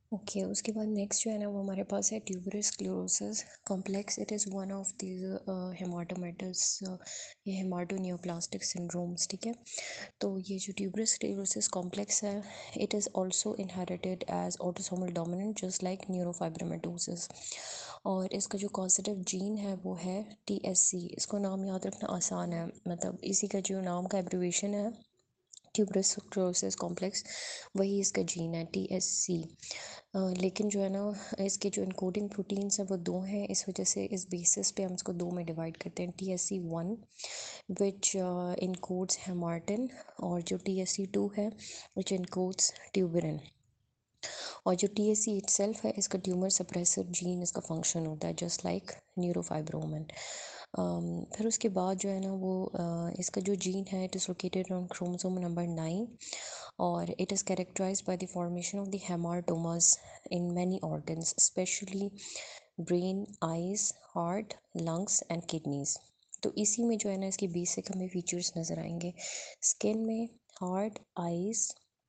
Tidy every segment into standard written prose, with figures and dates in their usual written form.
Okay उसके बाद next जो है ना वो हमारे पास है tuberous sclerosis complex. It is one of these hamartomatous ये हेमाटोनियोप्लास्टिक सिंड्रोम्स। ठीक है, तो ये जो ट्यूबरस स्क्लेरोसिस कॉम्प्लेक्स है it is also inherited as autosomal dominant just like neurofibromatosis. और इसका जो कॉजेटिव जीन है वो है TSC। इसको नाम याद रखना आसान है, मतलब इसी का जो नाम का एब्रिवेशन है ट्यूबरस स्क्लेरोसिस कॉम्प्लेक्स, वही इसका जीन है TSC। लेकिन जो है ना इसके जो इनकोडिंग प्रोटीन्स हैं वो दो हैं, इस वजह से इस बेसिस पे हम इसको दो में डिवाइड करते हैं। TSC1 विच इनकोड्स हेमार्टिन, और जो TSC2 है विच इनकोड्स ट्यूबरिन। और जो TSC इटसेल्फ है इसका ट्यूमर सप्रेसर जीन इसका फंक्शन होता है जस्ट लाइक न्यूरोफाइब्रोमन। फिर उसके बाद जो है ना वो इसका जो जीन है it is located on chromosome number 9, और it is characterised by the formation of the hamartomas in many organs specially brain, eyes, heart, lungs and kidneys. तो इसी में जो है ना इसके बेसिक हमें फीचर्स नज़र आएंगे स्किन में, हार्ट, आइज,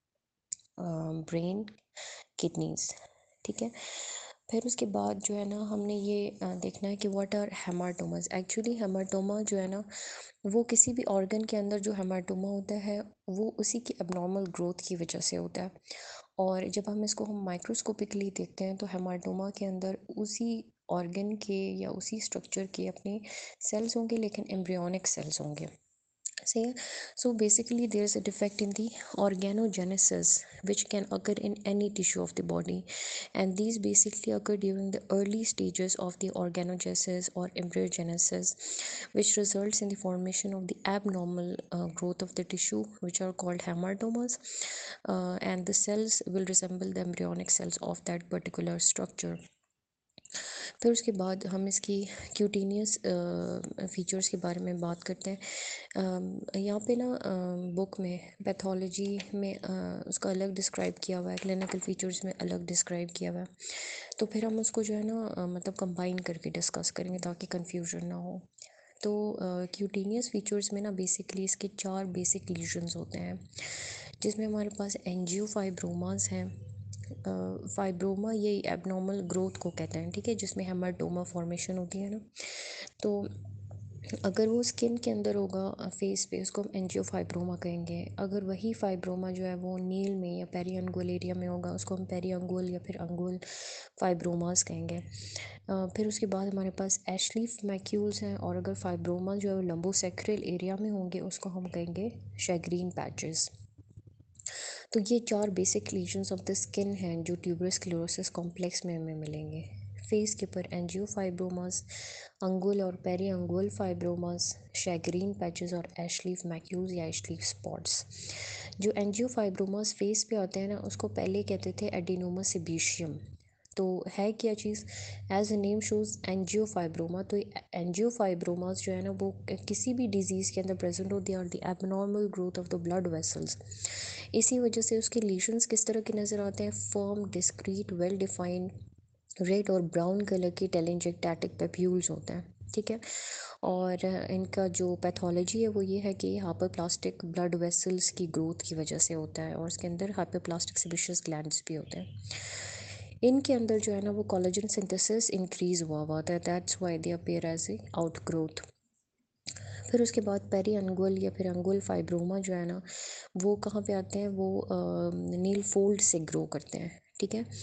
ब्रेन, किडनीज। ठीक है, फिर उसके बाद जो है ना हमने ये देखना है कि what are hamartomas. Actually hamartoma जो है ना वो किसी भी ऑर्गन के अंदर जो हेमाटोमा होता है वो उसी की एबनॉर्मल ग्रोथ की वजह से होता है। और जब हम माइक्रोस्कोपिकली देखते हैं तो हेमाटोमा के अंदर उसी ऑर्गन के या उसी स्ट्रक्चर के अपने सेल्स होंगे, लेकिन एम्ब्रियोनिक सेल्स होंगे। सही है। So basically there is a defect in the organogenesis which can occur in any tissue of the body, and these basically occur during the early stages of the organogenesis or embryogenesis, which results in the formation of the abnormal growth of the tissue which are called hematomas, and the cells will resemble the embryonic cells of that particular structure. फिर उसके बाद हम इसकी cutaneous features के बारे में बात करते हैं। यहाँ पे ना बुक में पैथोलॉजी में उसका अलग डिस्क्राइब किया हुआ है, क्लिनिकल फीचर्स में अलग डिस्क्राइब किया हुआ है। तो फिर हम उसको जो है ना मतलब कंबाइन करके डिस्कस करेंगे ताकि कन्फ्यूजन ना हो। तो क्यूटेनियस फीचर्स में ना बेसिकली इसके 4 बेसिक लीजन्स होते हैं, जिसमें हमारे पास एंजियोफाइब्रोमास हैं। फाइब्रोमा ये एबनॉर्मल ग्रोथ को कहते हैं, ठीक है, जिसमें हेमाटोमा फॉर्मेशन होती है ना। तो अगर वो स्किन के अंदर होगा फेस पे उसको हम एंजियोफाइब्रोमा कहेंगे। अगर वही फाइब्रोमा जो है वो नील में या पेरी अंगुल एरिया में होगा उसको हम पेरी अंगुल या फिर अंगुल फाइब्रोमास कहेंगे। फिर उसके बाद हमारे पास एशलीफ मैक्यूल्स हैं, और अगर फाइब्रोमा जो है वो लंबोसेक्रल एरिया में होंगे उसको हम कहेंगे शैग्रीन पैचेस। तो ये 4 basic lesions of the skin हैं जो ट्यूबरस स्क्लेरोसिस कॉम्प्लेक्स में हमें मिलेंगे। फेस के ऊपर एंजियोफाइब्रोमास, अंगुल और पेरी अंगुल फाइब्रोमास, शैग्रीन पैचेस और एशलीफ मैक्यूल्स या एशलीफ स्पॉट्स। जो एंजियोफाइब्रोमास फेस पे आते हैं ना उसको पहले कहते थे एडिनोमा सिबीशियम। तो है क्या चीज़, as a name shows angiofibroma. तो एंजियोफाइब्रोमास जो है ना वो किसी भी डिजीज़ के अंदर प्रेजेंट होती है, और the abnormal growth of the blood vessels. इसी वजह से उसके लीशंस किस तरह के नज़र आते हैं, firm, discrete, well defined red और ब्राउन कलर की टेलेंजेक्टैटिक पेप्यूल्स होते हैं। ठीक है, और इनका जो पैथोलॉजी है वो ये है कि हाइपरप्लास्टिक ब्लड वेसल्स की ग्रोथ की वजह से होता है, और इसके अंदर हाइपरप्लास्टिक सेबेशियस ग्लैंड्स भी होते हैं। इनके अंदर जो है ना वो कोलेजन सिंथेसिस इंक्रीज हुआ होता है, that's why they appear as a outgrowth. फिर उसके बाद पेरी अंगुल या फिर अंगुल फाइब्रोमा जो है ना वो कहाँ पे आते हैं, वो नील फोल्ड से ग्रो करते हैं। ठीक है,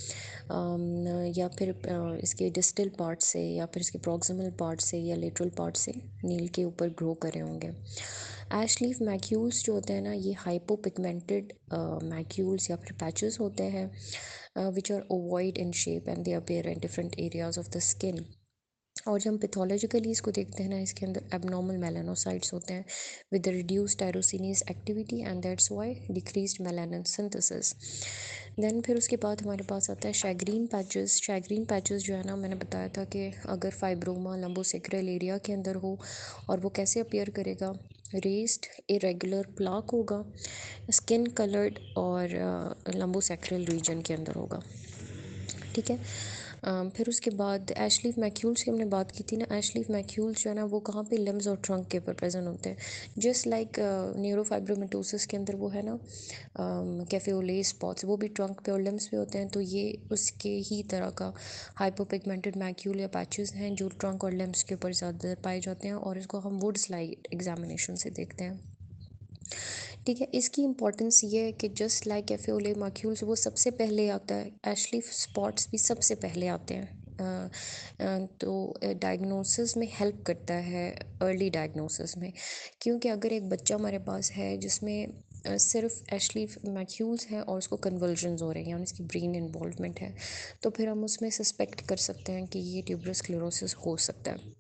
या फिर इसके डिस्टल पार्ट से या फिर इसके प्रॉक्सिमल पार्ट से या लेटरल पार्ट से नील के ऊपर ग्रो करे होंगे। एश लीफ मैक्यूल्स जो होते हैं ना ये हाइपोपिगमेंटेड मैक्यूल्स या फिर पैचेस होते हैं which are ovoid in shape and they appear in different areas of the skin. और जब हम पैथोलॉजिकली इसको देखते हैं ना इसके अंदर एबनॉर्मल मेलानोसाइट्स होते हैं with reduce tyrosinase activity, and that's why decreased melanin synthesis. Then फिर उसके बाद हमारे पास आता है शैग्रीन पैचेस। शैग्रीन पैचेस जो है ना मैंने बताया था कि अगर फाइब्रोमा लंबोसेक्रल एरिया के अंदर हो, और वो कैसे अपीयर करेगा, रेस्ड इरेगुलर प्लाक होगा, स्किन कलर्ड, और लंबोसेक्रल रीजन के अंदर होगा। ठीक है, फिर उसके बाद एशलीफ मैक्यूल्स की हमने बात की थी ना, एशलीफ मैक्यूल्स जो है ना वो कहाँ पे, लिम्स और ट्रंक के ऊपर प्रेजेंट होते हैं। जस्ट लाइक न्यूरोफाइब्रोमेटोसिस के अंदर वो है ना कैफे स्पॉट्स, वो भी ट्रंक पे और लिम्स पे होते हैं। तो ये उसके ही तरह का हाइपोपिगमेंटेड मैक्यूल या पैचेस हैं जो ट्रंक और लिम्स के ऊपर ज़्यादा पाए जाते हैं, और इसको हम वुड स्लाइड एग्जामिनेशन से देखते हैं। ठीक है, इसकी इंपॉर्टेंस ये है कि जस्ट लाइक एफेओले मक्यूल्स वो सबसे पहले आता है, एशली स्पॉट्स भी सबसे पहले आते हैं। तो डायग्नोसिस में हेल्प करता है, अर्ली डायग्नोसिस में। क्योंकि अगर एक बच्चा हमारे पास है जिसमें सिर्फ एशली मैक्यूल्स हैं और उसको कन्वल्जन्स हो रहे हैं, यानी उसकी ब्रेन इन्वॉल्वमेंट है, तो फिर हम उसमें सस्पेक्ट कर सकते हैं कि ये ट्यूबरस स्क्लेरोसिस हो सकता है।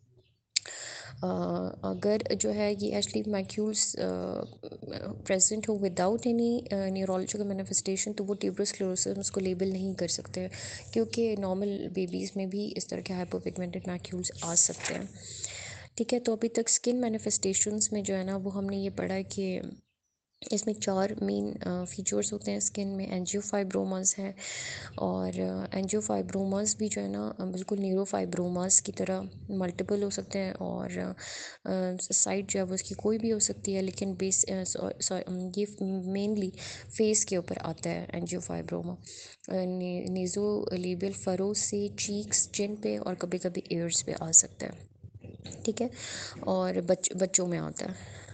अगर जो है ये एशली मैक्यूल्स प्रेजेंट हो विदाउट एनी न्यूरोलॉजिकल मैनिफेस्टेशन, तो वो ट्यूबरस स्क्लेरोसिस उसको लेबल नहीं कर सकते हैं, क्योंकि नॉर्मल बेबीज़ में भी इस तरह के हाइपोपिगमेंटेड मैक्यूल्स आ सकते हैं। ठीक है, तो अभी तक स्किन मैनिफेस्टेशंस में जो है ना वो हमने ये पढ़ा है कि इसमें 4 मेन फीचर्स होते हैं स्किन में। एंजियोफाइब्रोमास है, और एंजियोफाइब्रोमास भी जो है ना बिल्कुल न्यूरोफाइब्रोमास की तरह मल्टीपल हो सकते हैं, और साइड जो है वो उसकी कोई भी हो सकती है, लेकिन बेस ये मेनली फेस के ऊपर आता है एंजियोफाइब्रोमा। नेज़ो लेबियल फरो से चीक्स, चिन पे और कभी कभी ईयर्स पे आ सकता है। ठीक है, और बच्चों में आता है।